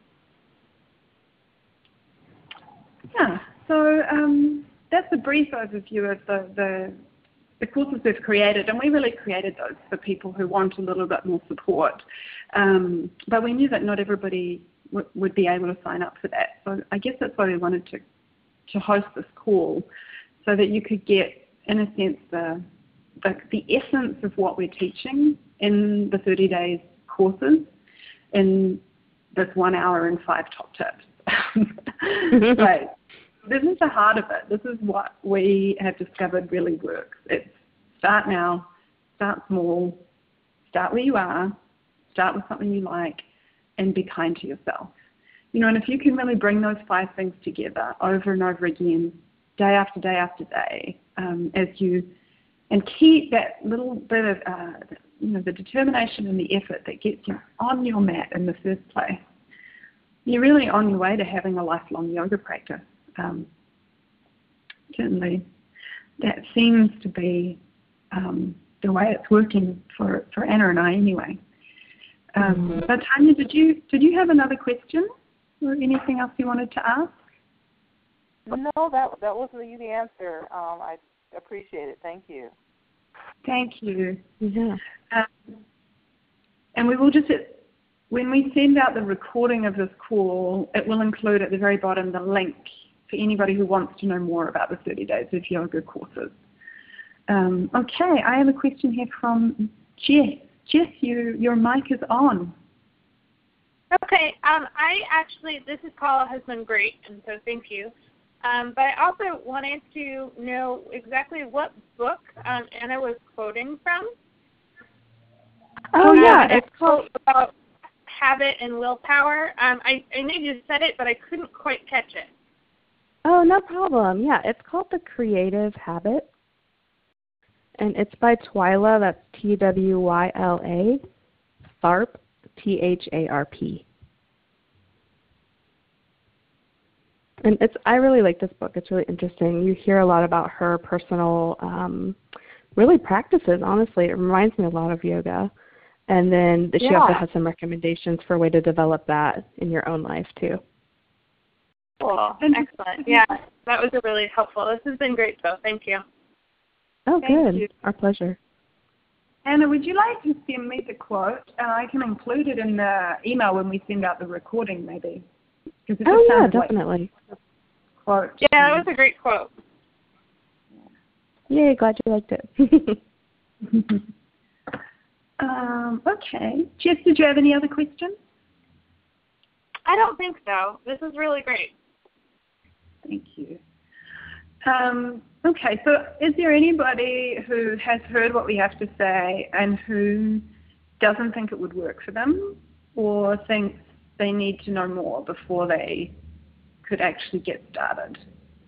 Yeah, so um, that's a brief overview of the, the, the courses we've created, and we really created those for people who want a little bit more support. Um, but we knew that not everybody w- would be able to sign up for that. So I guess that's why we wanted to, to host this call, so that you could get, in a sense, the The, the essence of what we're teaching in the thirty days courses in this one hour and five top tips. Right. This is the heart of it. This is what we have discovered really works. It's start now, start small, start where you are, start with something you like, and be kind to yourself. You know, and if you can really bring those five things together over and over again, day after day after day, um, as you and keep that little bit of, uh, you know, the determination and the effort that gets you on your mat in the first place, you're really on your way to having a lifelong yoga practice. Um, certainly, that seems to be um, the way it's working for, for Anna and I anyway. Um, mm-hmm. But Tanya, did you did you have another question or anything else you wanted to ask? No, that that was the easy answer. Um, I appreciate it. Thank you. Thank you. Yeah. Um, and we will just, when we send out the recording of this call, it will include at the very bottom the link for anybody who wants to know more about the thirty days of yoga courses. Um, okay, I have a question here from Jess. Jess, you, your mic is on. Okay, um, I actually, this call has been great, and so thank you. Um, but I also wanted to know exactly what book um, Anna was quoting from. Oh, um, yeah. It's called about habit and willpower. Um, I, I know you said it, but I couldn't quite catch it. Oh, no problem. Yeah, it's called The Creative Habit. And it's by Twyla, that's T W Y L A, Tharp, T H A R P. And it's I really like this book. It's really interesting. You hear a lot about her personal, um, really practices, honestly. It reminds me a lot of yoga. And then she yeah. also has some recommendations for a way to develop that in your own life, too. Cool. Excellent. Yeah, that was really helpful. This has been great, though. Thank you. Oh, Thank good. you. Our pleasure. Anna, would you like to send me the quote? And I can include it in the email when we send out the recording, maybe. It Oh, yeah, like definitely. Quote. Yeah, that was a great quote. Yay, glad you liked it. um, okay. Jess, did you have any other questions? I don't think so. This is really great. Thank you. Um, okay, so is there anybody who has heard what we have to say and who doesn't think it would work for them or thinks they need to know more before they could actually get started?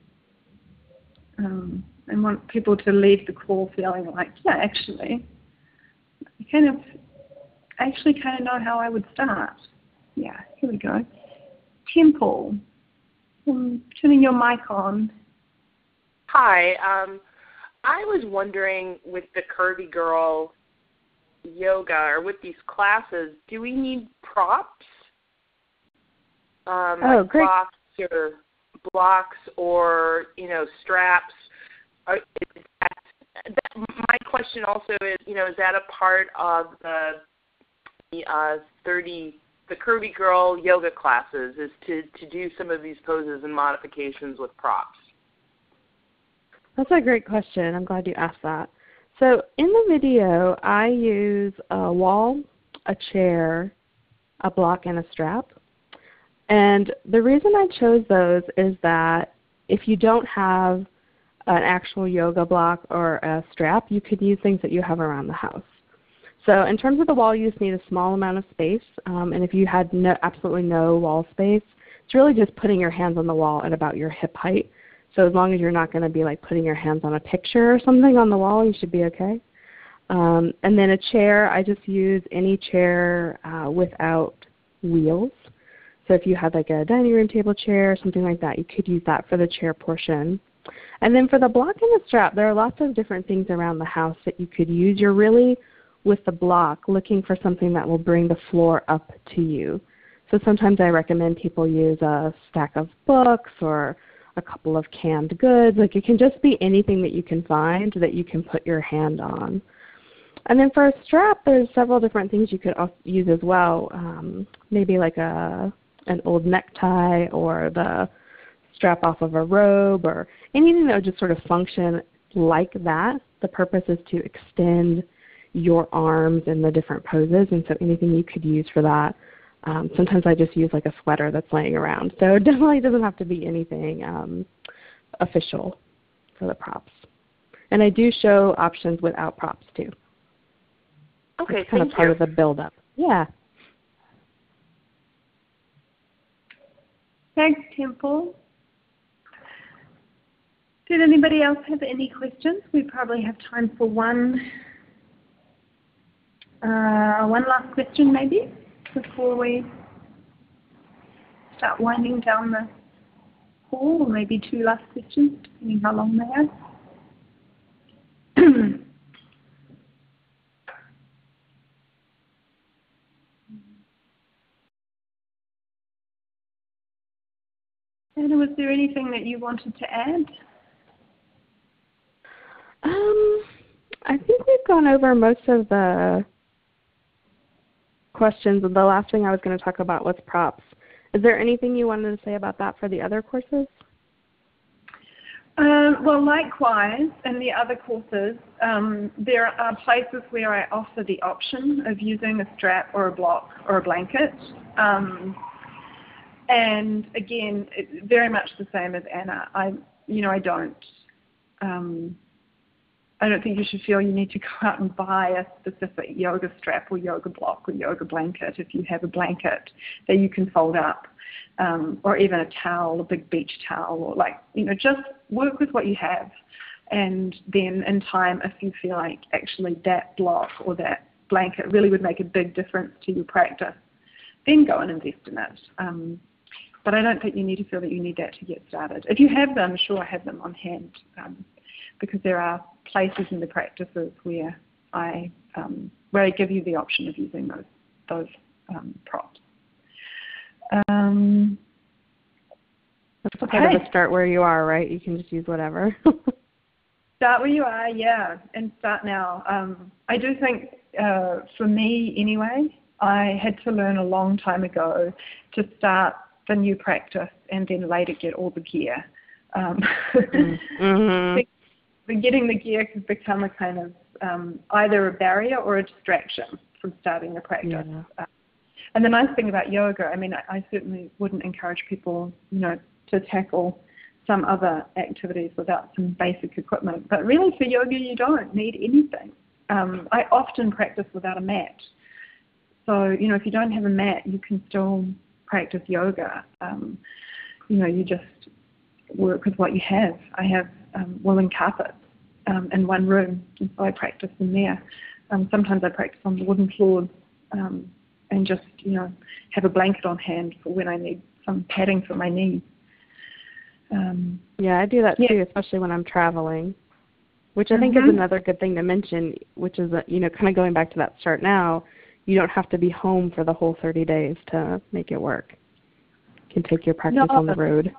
Um, I want people to leave the call feeling like, yeah, actually, I kind of, I actually kind of know how I would start. Yeah, here we go. Temple, um, turning your mic on. Hi. Um, I was wondering with the Curvy Girl yoga or with these classes, do we need props? Um, oh, like great. blocks or blocks or, you know, straps? Are, is that, that, my question also is, you know, is that a part of the, the uh, thirty the Curvy Girl yoga classes is to, to do some of these poses and modifications with props? That's a great question. I'm glad you asked that. So in the video, I use a wall, a chair, a block, and a strap. And the reason I chose those is that if you don't have an actual yoga block or a strap, you could use things that you have around the house. So in terms of the wall, you just need a small amount of space. Um, and if you had no, absolutely no wall space, it's really just putting your hands on the wall at about your hip height. So as long as you're not going to be like putting your hands on a picture or something on the wall, you should be okay. Um, and then a chair, I just use any chair uh, without wheels. So if you had like a dining room table chair or something like that, you could use that for the chair portion. And then for the block and the strap, there are lots of different things around the house that you could use. You're really, with the block, looking for something that will bring the floor up to you. So sometimes I recommend people use a stack of books or a couple of canned goods. Like it can just be anything that you can find that you can put your hand on. And then for a strap, there's several different things you could use as well. Um, maybe like a an old necktie or the strap off of a robe or anything that would just sort of function like that. The purpose is to extend your arms in the different poses, and so anything you could use for that. Um, sometimes I just use like a sweater that's laying around. So it definitely doesn't have to be anything um, official for the props. And I do show options without props too. Okay, it's kind thank of part you. of the build-up. Yeah. Thanks, Temple. Did anybody else have any questions? We probably have time for one, uh, one last question maybe before we start winding down the call, or maybe two last questions, depending how long they are. Anna, was there anything that you wanted to add? Um, I think we've gone over most of the questions. The last thing I was going to talk about was props. Is there anything you wanted to say about that for the other courses? Um, well, likewise, in the other courses, um, there are places where I offer the option of using a strap or a block or a blanket. Um, and again, it, very much the same as Anna. I, you know, I don't, um, I don't think you should feel you need to go out and buy a specific yoga strap or yoga block or yoga blanket if you have a blanket that you can fold up, um, or even a towel, a big beach towel, or like, you know, just work with what you have. And then in time, if you feel like actually that block or that blanket really would make a big difference to your practice, then go and invest in it. Um, but I don't think you need to feel that you need that to get started. If you have them, sure, have them on hand, um, because there are places in the practices where I um, where I give you the option of using those those um, props. Um, That's okay. part of the start where you are, right? You can just use whatever. Start where you are, yeah, and start now. Um, I do think, uh, for me anyway, I had to learn a long time ago to start the new practice and then later get all the gear. Um, mm-hmm. But getting the gear could become a kind of um, either a barrier or a distraction from starting the practice. Yeah. Uh, and the nice thing about yoga, I mean, I, I certainly wouldn't encourage people, you know, to tackle some other activities without some basic equipment. But really for yoga, you don't need anything. Um, I often practice without a mat. So, you know, if you don't have a mat, you can still practice yoga. Um, you know, you just work with what you have. I have um, woolen carpets um, in one room, and so I practice in there. Um, sometimes I practice on the wooden floors um, and just, you know, have a blanket on hand for when I need some padding for my knees. Um, yeah, I do that yeah. too, especially when I'm traveling, which I think mm-hmm. is another good thing to mention, which is, you know, kind of going back to that start now, you don't have to be home for the whole thirty days to make it work. You can take your practice no. on the road.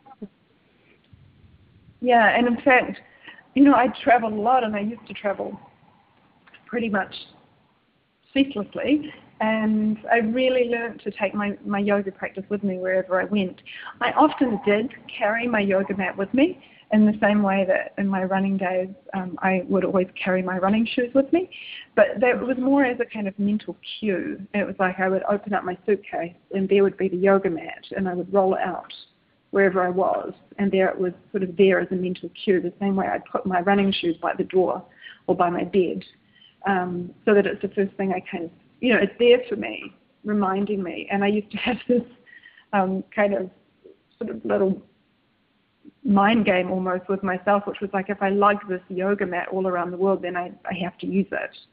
Yeah, and in fact, you know, I travel a lot, and I used to travel pretty much ceaselessly, and I really learned to take my, my yoga practice with me wherever I went. I often did carry my yoga mat with me in the same way that in my running days um, I would always carry my running shoes with me, but that was more as a kind of mental cue. It was like I would open up my suitcase and there would be the yoga mat, and I would roll it out wherever I was, and there it was sort of there as a mental cue, the same way I'd put my running shoes by the door or by my bed, um, so that it's the first thing I kind of, you know, it's there for me, reminding me. And I used to have this um, kind of sort of little mind game almost with myself, which was like, if I lug this yoga mat all around the world, then I, I have to use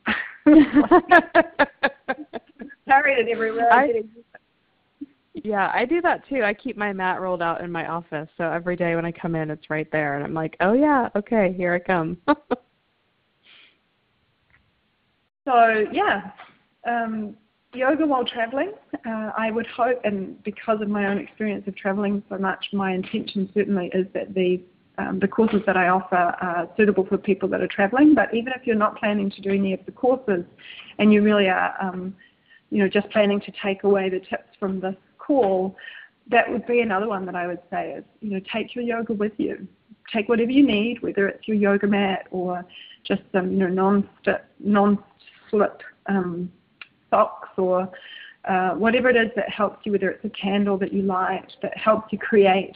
it. Carry it everywhere. I, I Yeah, I do that too. I keep my mat rolled out in my office, so every day when I come in, it's right there, and I'm like, oh yeah, okay, here I come. So yeah, um, yoga while traveling, uh, I would hope, and because of my own experience of traveling so much, my intention certainly is that the um, the courses that I offer are suitable for people that are traveling. But even if you're not planning to do any of the courses, and you really are, um, you know, just planning to take away the tips from this call, that would be another one that I would say is, you know, take your yoga with you. Take whatever you need, whether it's your yoga mat or just some, you know, non-slip, non-slip um, socks or uh, whatever it is that helps you, whether it's a candle that you light that helps you create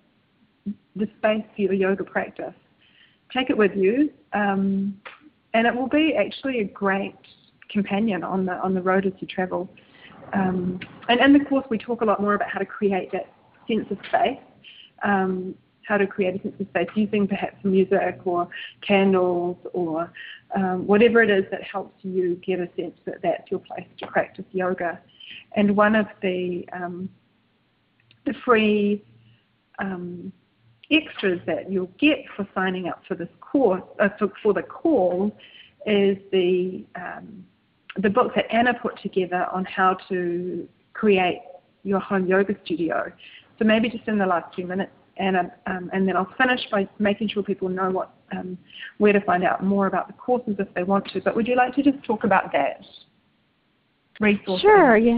the space for your yoga practice. Take it with you, um, and it will be actually a great companion on the on the road as you travel. Um, and in the course, we talk a lot more about how to create that sense of space, um, how to create a sense of space using perhaps music or candles or um, whatever it is that helps you get a sense that that's your place to practice yoga. And one of the um, the free um, extras that you'll get for signing up for this course, uh, for, for the call, is the um, the book that Anna put together on how to create your home yoga studio. So maybe just in the last few minutes, Anna, um, and then I'll finish by making sure people know what, um, where to find out more about the courses if they want to. But would you like to just talk about that resource? Sure, yeah.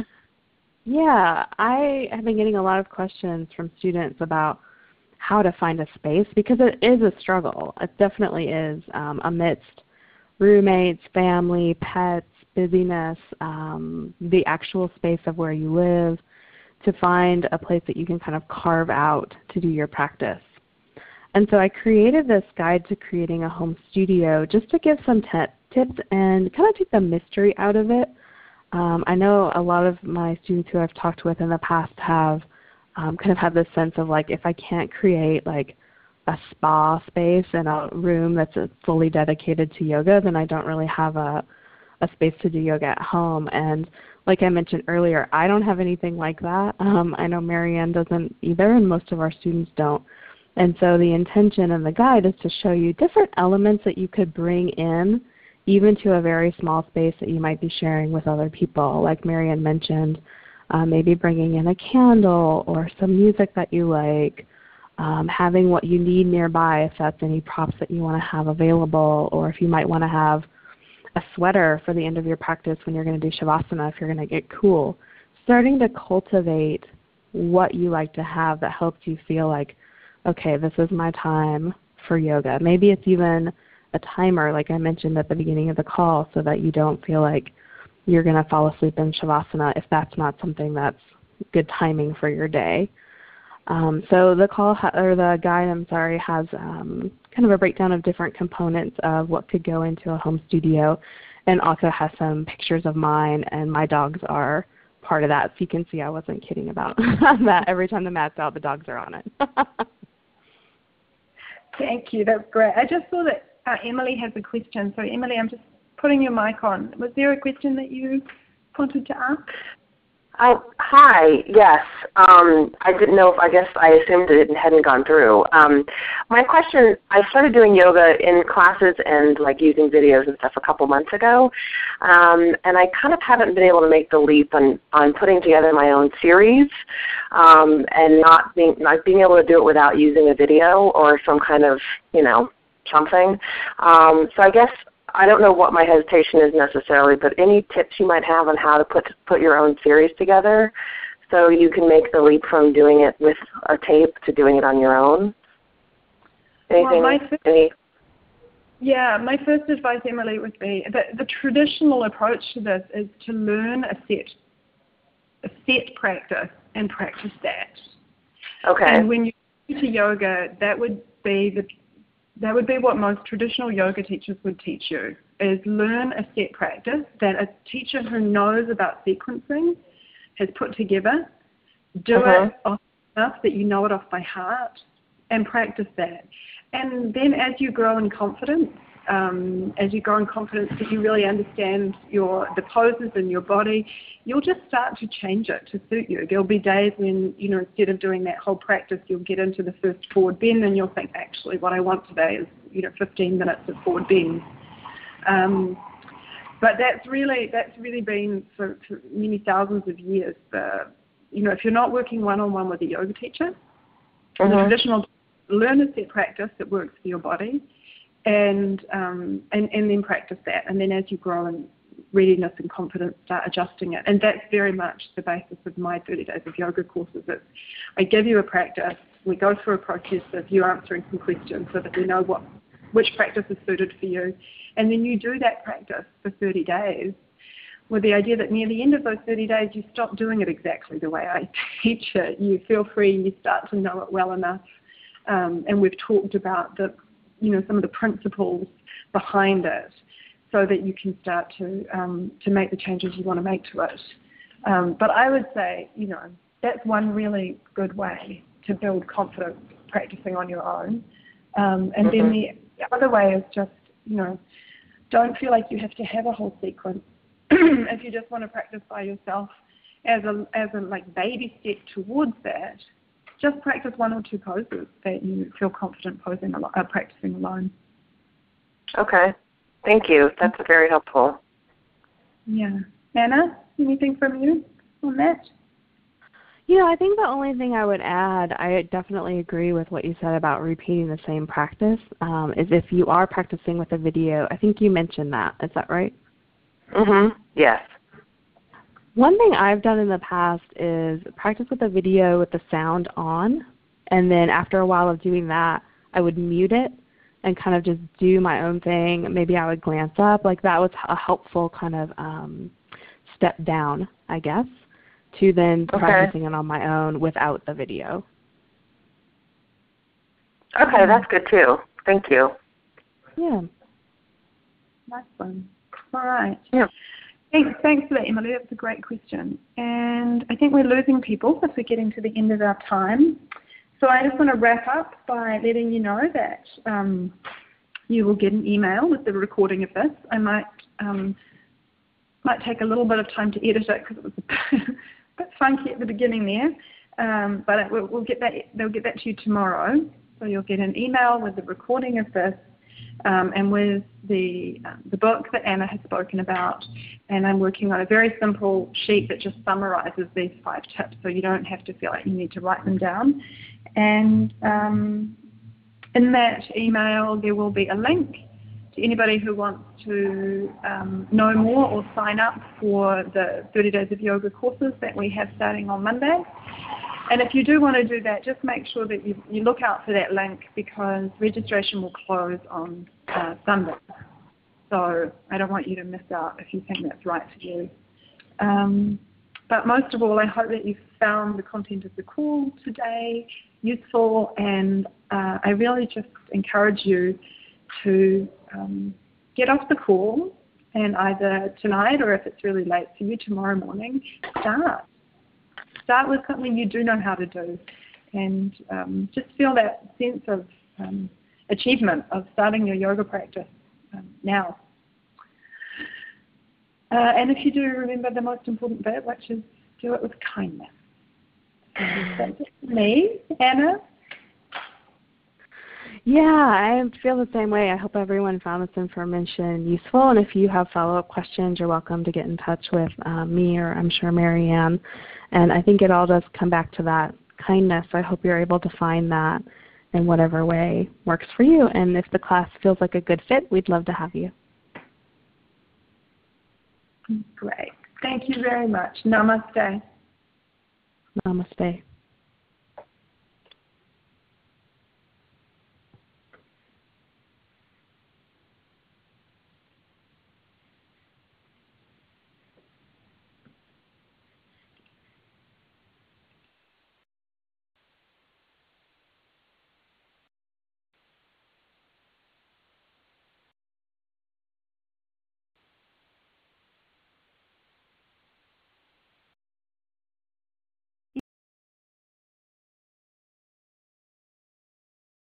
Yeah, I have been getting a lot of questions from students about how to find a space, because it is a struggle. It definitely is, um, amidst roommates, family, pets, busyness, um, the actual space of where you live, to find a place that you can kind of carve out to do your practice. And so I created this guide to creating a home studio just to give some t- tips and kind of take the mystery out of it. Um, I know a lot of my students who I've talked with in the past have um, kind of had this sense of like, if I can't create like a spa space in a room that's fully dedicated to yoga, then I don't really have a a space to do yoga at home. And like I mentioned earlier, I don't have anything like that. Um, I know Marianne doesn't either, and most of our students don't. And so the intention in the guide is to show you different elements that you could bring in, even to a very small space that you might be sharing with other people. Like Marianne mentioned, uh, maybe bringing in a candle or some music that you like, um, having what you need nearby, if that's any props that you want to have available, or if you might want to have a sweater for the end of your practice when you're going to do Shavasana if you're going to get cool. Starting to cultivate what you like to have that helps you feel like, okay, this is my time for yoga. Maybe it's even a timer, like I mentioned at the beginning of the call, so that you don't feel like you're going to fall asleep in Shavasana if that's not something that's good timing for your day. Um, so the call ha- or the guide, I'm sorry, has um, kind of a breakdown of different components of what could go into a home studio, and also has some pictures of mine, and my dogs are part of that. So you can see I wasn't kidding about that. Every time the mat's out, the dogs are on it. Thank you. That's great. I just saw that uh, Emily has a question. So Emily, I'm just putting your mic on. Was there a question that you wanted to ask? Oh, hi. Yes. Um, I didn't know if, I guess I assumed it hadn't gone through. Um, my question, I started doing yoga in classes and like using videos and stuff a couple months ago, um, and I kind of haven't been able to make the leap on, on putting together my own series um, and not being, not being able to do it without using a video or some kind of, you know, something. Um, so I guess I don't know what my hesitation is necessarily, but any tips you might have on how to put put your own series together so you can make the leap from doing it with a tape to doing it on your own? Anything? Well, my first, any? Yeah, my first advice, Emily, would be that the traditional approach to this is to learn a set, a set practice and practice that. Okay. And when you go to yoga, that would be the That would be what most traditional yoga teachers would teach you, is learn a set practice that a teacher who knows about sequencing has put together, do uh-huh. it off enough that you know it off by heart, and practice that. And then as you grow in confidence, um, as you grow in confidence that you really understand your the poses in your body, you'll just start to change it to suit you. There'll be days when, you know, instead of doing that whole practice, you'll get into the first forward bend and you'll think, actually, what I want today is, you know, fifteen minutes of forward bend. Um, but that's really that's really been for, for many thousands of years. The, you know, if you're not working one-on-one with a yoga teacher, uh-huh. the traditional learn a set practice that works for your body, and um, and and then practice that. And then as you grow in readiness and confidence, start adjusting it. And that's very much the basis of my thirty days of yoga courses. It's, I give you a practice, we go through a process of you answering some questions so that we know what which practice is suited for you. And then you do that practice for thirty days with the idea that near the end of those thirty days, you stop doing it exactly the way I teach it. You feel free, you start to know it well enough. Um, and we've talked about the, you know, some of the principles behind it, so that you can start to um, to make the changes you want to make to it. Um, but I would say, you know, that's one really good way to build confidence, practicing on your own. Um, and mm-hmm. then the, the other way is just, you know, don't feel like you have to have a whole sequence. If you just want to practice by yourself as a as a like baby step towards that, just practice one or two poses that you feel confident posing al- uh, practicing alone. Okay. Thank you. That's very helpful. Yeah. Anna, anything from you on that? Yeah, I think the only thing I would add, I definitely agree with what you said about repeating the same practice, um, is if you are practicing with a video, I think you mentioned that. Is that right? Mm-hmm. Yes. One thing I've done in the past is practice with a video with the sound on, and then after a while of doing that, I would mute it and kind of just do my own thing. Maybe I would glance up. Like that was a helpful kind of um, step down, I guess, to then okay. practicing it on my own without the video. Okay, that's good too. Thank you. Yeah. Nice one. All right. Yeah. Thanks, thanks for that, Emily. That's a great question. And I think we're losing people as we're getting to the end of our time. So I just want to wrap up by letting you know that um, you will get an email with the recording of this. I might um, might take a little bit of time to edit it because it was a bit funky at the beginning there. Um, but it, we'll, we'll get that. They'll get that to you tomorrow. So you'll get an email with the recording of this um, and with the uh, the book that Anna has spoken about. And I'm working on a very simple sheet that just summarizes these five tips, so you don't have to feel like you need to write them down. And um, in that email, there will be a link to anybody who wants to um, know more or sign up for the thirty Days of Yoga courses that we have starting on Monday. And if you do want to do that, just make sure that you, you look out for that link, because registration will close on uh, Sunday. So I don't want you to miss out if you think that's right for you. Um, but most of all, I hope that you found the content of the call today useful, and uh, I really just encourage you to um, get off the call and either tonight, or if it's really late for you, tomorrow morning, start. Start with something you do know how to do, and um, just feel that sense of um, achievement of starting your yoga practice um, now. Uh, and if you do, remember the most important bit, which is do it with kindness. So that's it for me. Anna? Yeah, I feel the same way. I hope everyone found this information useful. And if you have follow-up questions, you're welcome to get in touch with uh, me, or I'm sure Marianne. And I think it all does come back to that kindness. So I hope you're able to find that in whatever way works for you. And if the class feels like a good fit, we'd love to have you. Great. Thank you very much. Namaste. Namaste.